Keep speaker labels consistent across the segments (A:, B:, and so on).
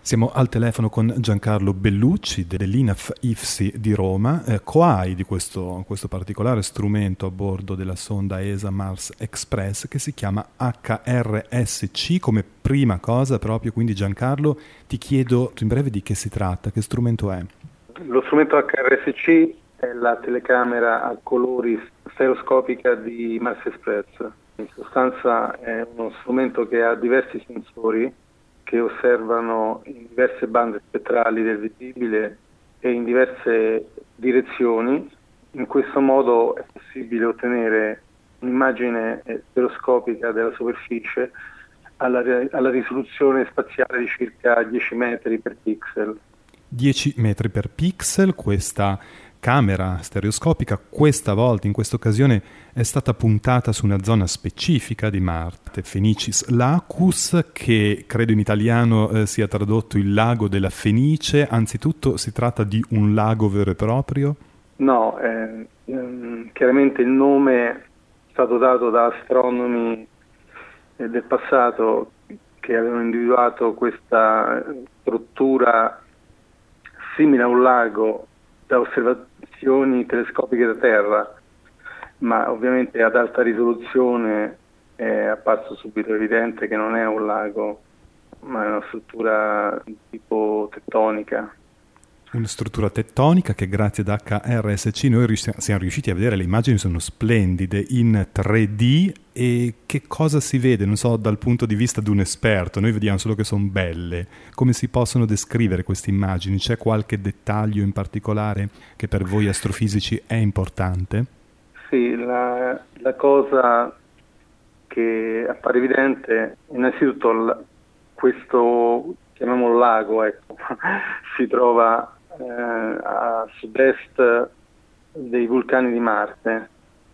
A: Siamo al telefono con Giancarlo Bellucci dell'INAF IFSI di Roma, coai di questo particolare strumento a bordo della sonda ESA Mars Express che si chiama HRSC. Come prima cosa proprio, quindi Giancarlo, ti chiedo in breve di che si tratta, che strumento è?
B: Lo strumento HRSC è la telecamera a colori stereoscopica di Mars Express. In sostanza è uno strumento che ha diversi sensori che osservano in diverse bande spettrali del visibile e in diverse direzioni. In questo modo è possibile ottenere un'immagine stereoscopica della superficie alla risoluzione spaziale di circa 10 metri per pixel.
A: 10 metri per pixel, questa camera stereoscopica questa volta, in questa occasione, è stata puntata su una zona specifica di Marte, Fenicis Lacus, che credo in italiano sia tradotto il lago della Fenice. Anzitutto si tratta di un lago vero e proprio?
B: No, chiaramente il nome è stato dato da astronomi del passato che avevano individuato questa struttura simile a un lago da osservazioni telescopiche da Terra, ma ovviamente ad alta risoluzione è apparso subito evidente che non è un lago, ma è una struttura di tipo tettonica.
A: Una struttura tettonica che grazie ad HRSC noi siamo riusciti a vedere. Le immagini sono splendide in 3D. E che cosa si vede? Non so, dal punto di vista di un esperto, noi vediamo solo che sono belle. Come si possono descrivere queste immagini? C'è qualche dettaglio in particolare che per voi astrofisici è importante?
B: Sì, la cosa che appare evidente, innanzitutto questo, chiamiamolo lago, ecco, si trova a sud-est dei vulcani di Marte,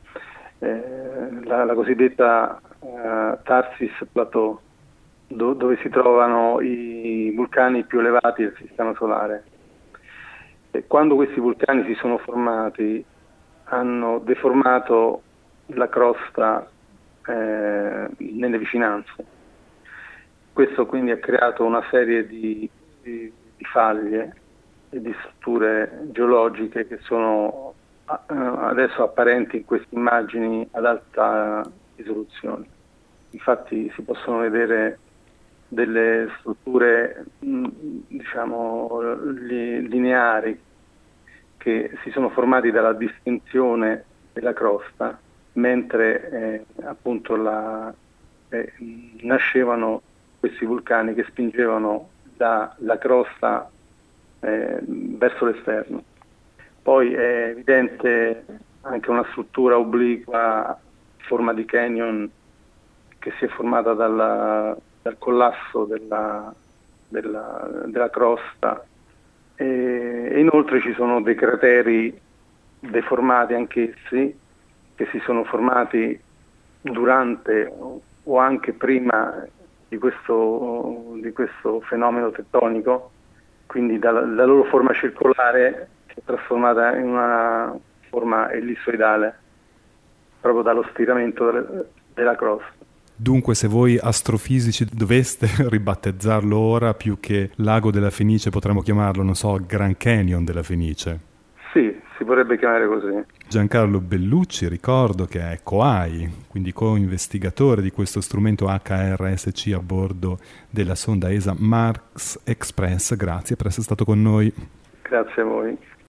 B: la cosiddetta Tharsis Plateau, dove si trovano i vulcani più elevati del Sistema Solare. E quando questi vulcani si sono formati, hanno deformato la crosta nelle vicinanze. Questo quindi ha creato una serie di faglie e di strutture geologiche che sono adesso apparenti in queste immagini ad alta risoluzione. Infatti si possono vedere delle strutture diciamo lineari che si sono formati dalla distensione della crosta, mentre appunto nascevano questi vulcani che spingevano la crosta verso l'esterno. Poi è evidente anche una struttura obliqua a forma di canyon che si è formata dal collasso della crosta, e inoltre ci sono dei crateri deformati anch'essi che si sono formati durante o anche prima di questo fenomeno tettonico, quindi la loro forma circolare si è trasformata in una forma ellissoidale proprio dallo stiramento della crosta.
A: Dunque, se voi astrofisici doveste ribattezzarlo ora, più che Lago della Fenice, potremmo chiamarlo, non so, Grand Canyon della Fenice.
B: Sì, si potrebbe chiamare così.
A: Giancarlo Bellucci, ricordo che è coai, quindi co-investigatore di questo strumento HRSC a bordo della sonda ESA Mars Express. Grazie per essere stato con noi.
B: Grazie a voi.